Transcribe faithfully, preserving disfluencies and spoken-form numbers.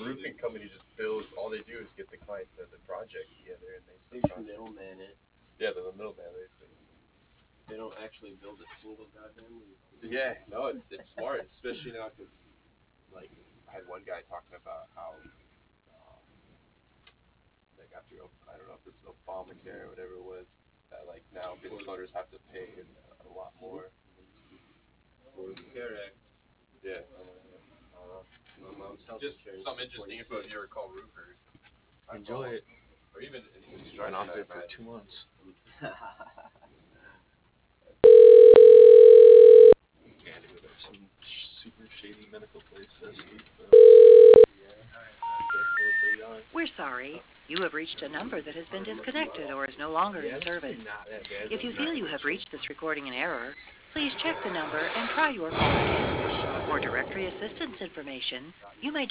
roofing company just builds. All they do is get the client the, the project together, and they They subcontract. middleman it. Yeah, they're the middleman. They, They don't actually build a single goddamn roof. Yeah, no, it's it's smart, especially now because like I had one guy talking about how um, like after I don't know if it's Obamacare or whatever it was that like now business owners have to pay a, a lot more. Or the CARE Act. Yeah. Uh, my mom's health Just insurance. some interesting info if you ever call roofers. I Enjoy call, it. Or even He's been off it for two months. Yeah, dude, there's some super shady medical place this week. We're sorry. You have reached a number that has been disconnected or is no longer in service. If you feel you have reached this recording in error, please check the number and try your call again. For directory assistance information, you may